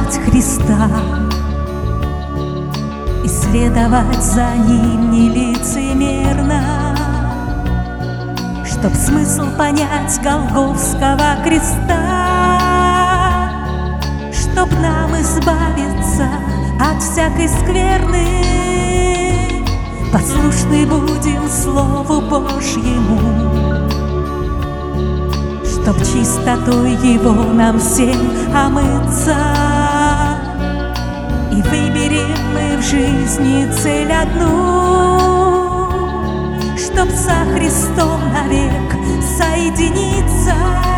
узнавать Христа и следовать за Ним нелицемерно, чтоб смысл понять Голгофского креста, чтоб нам избавиться от всякой скверны. Послушны будем Слову Божьему, чтоб чистотой Его нам всем омыться. И выберем мы в жизни цель одну, чтоб со Христом навек соединиться.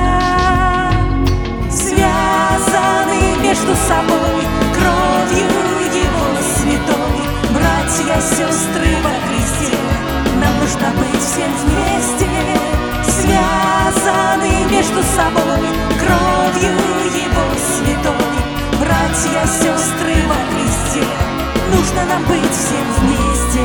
Связаны между собой кровью Его святой, братья, сестры во Христе, нам нужно быть всем вместе. Связаны между собой кровью Его святой, братья, сестры во Христе, нужно нам быть всем вместе.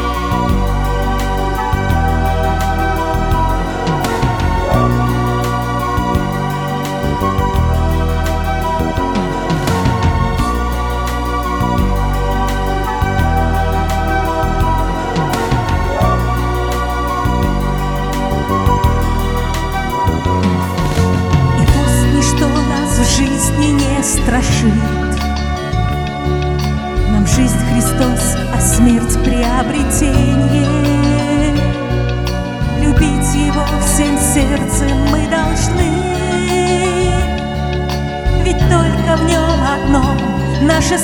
Жизни не страшит нам жизнь Христос, а смерть приобретение. Любить Его всем сердцем мы должны, ведь только в Нем одно наше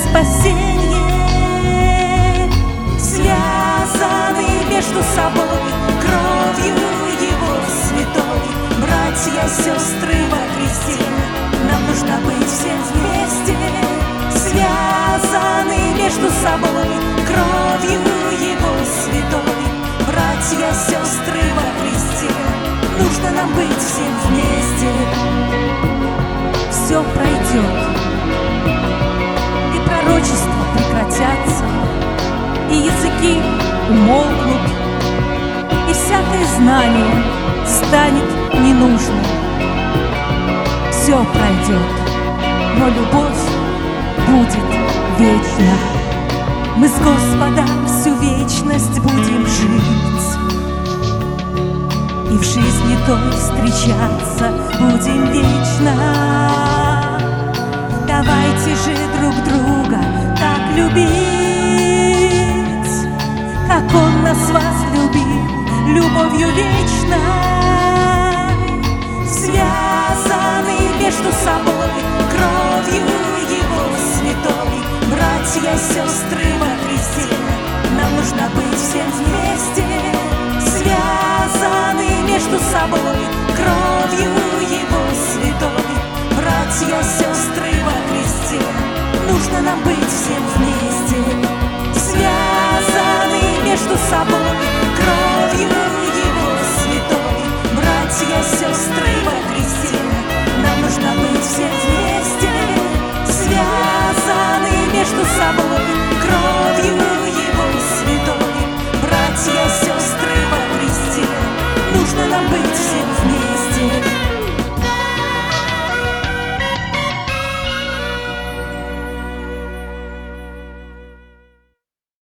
спасение. Связаны между собой кровью Его святой, братья, сестры во Христе, нам нужно быть всем вместе. Связаны между собой кровью Его святой, братья, сестры во Христе, нужно нам быть всем вместе. Все пройдет, и пророчества прекратятся, и языки умолкнут, и всякое знание станет ненужным. Все пройдет, но любовь будет вечна. Мы с Господом всю вечность будем жить, и в жизни той встречаться будем вечно. Давайте же друг друга так любить, как Он нас возлюбил любовью вечной. Связаны между собой кровью Его святой, братья, сестры во Христе, нам нужно быть всем вместе. Связаны между собой кровью Его святой, братья, сестры во Христе, нужно нам быть всем вместе. Связаны между собой кровью Его святой, братья, сестры во Христе, нам нужно быть всем вместе.